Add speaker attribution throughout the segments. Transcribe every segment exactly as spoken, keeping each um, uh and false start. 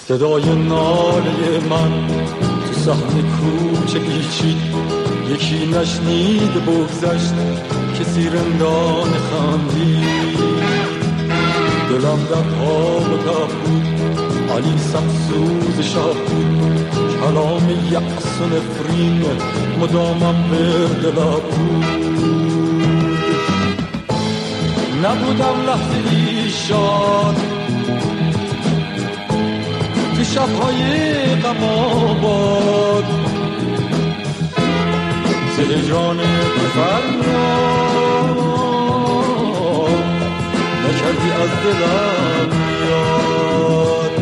Speaker 1: صدای ناله من تو صحن کوچه پیچید، یکی نشنید بگذشت کسی رندان خندید. دلم در حال و تب بود، علی سمسوز شاه بود، کلام یأس و نفرین مدامم به دلم بود. نبودم لحظه ای شاد تو شب‌های غم آباد، ز هجران تو فریاد نکردی از دلم یاد،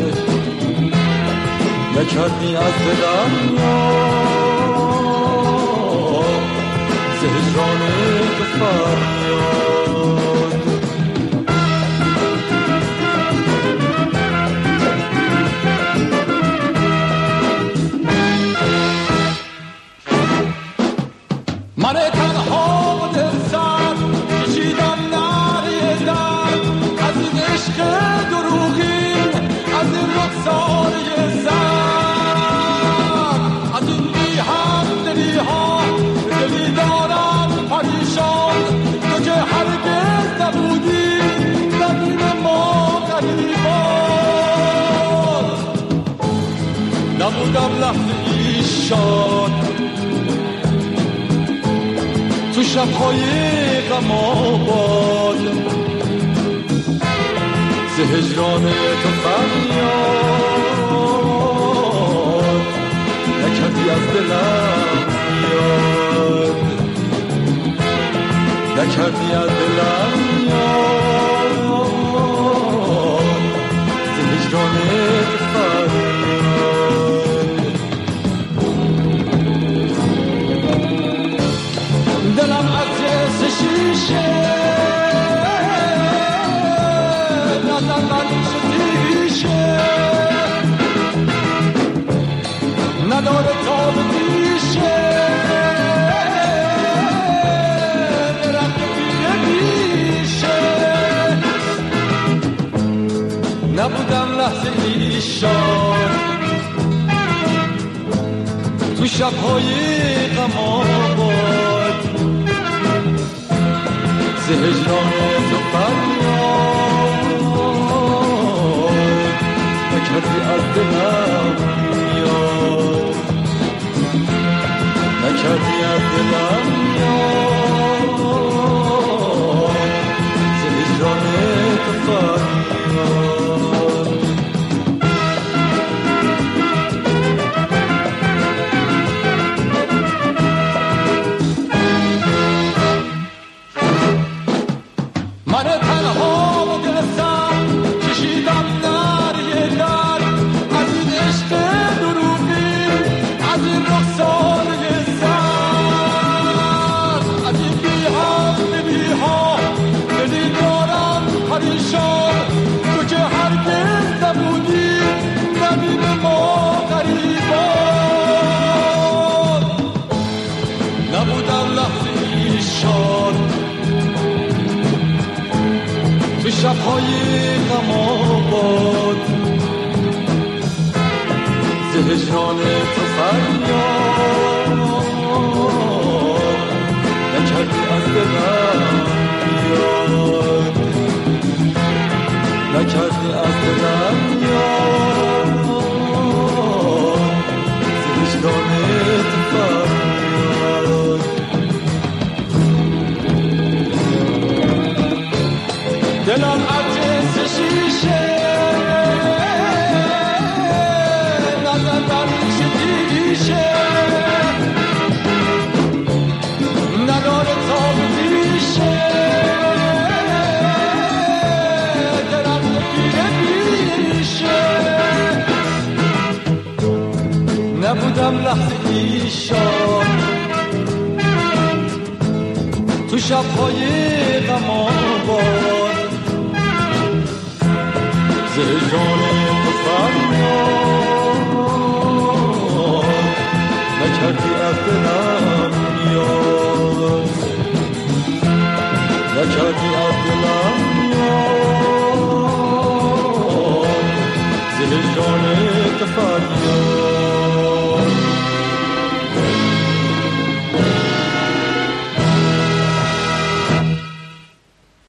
Speaker 1: نکردی از دلم یاد، ز هجران تو فریاد. من تنها و دل سر کشیدم نعره در، از این عشق دروغین، از این رخساره زن، از این بی هم دلی ها دلی دارم پریشان. تو که هرگز نبودی زمین ما غریبان، نبودم لحظه ای شاد تو شب‌های غم آباد، ز هجران تو فریاد نکردی از دلم یاد، نکردی از دلم یاد، ز هجران تو فریاد. دلم از جنس شیشه نزن بریش دیشه، نداره تاب دیشه، درم که بیره بیشه. نبودم لحظه ای شاد تو شب‌های غم آباد، ز هجران تو فریاد نکردی از دلم یاد، نکردی از دلم یاد، ز هجران تو فریاد. من تنها و دل سر کشیدم نعره در، از این عشق دروغین، از این رخساره زن، از این بی هم بی ها دلی دارم پریشان. تو که هرگز نبودی زمین ما غریبان، نبودم لحظه ای شاد تو شب‌های غم آباد، ز هجران تو فریاد نکردی از دلم یاد، نکردی از دلم یاد، ز هجران تو فریاد. دلم از جنس شیشه نزن بریش دیشه، نداره تاب دیشه، درم بیره بیشه. نبودم لحظه ای شاد تو شب‌های غم آباد، ز هجران تو فریاد نکردی از دلم یاد، نکردی از دلم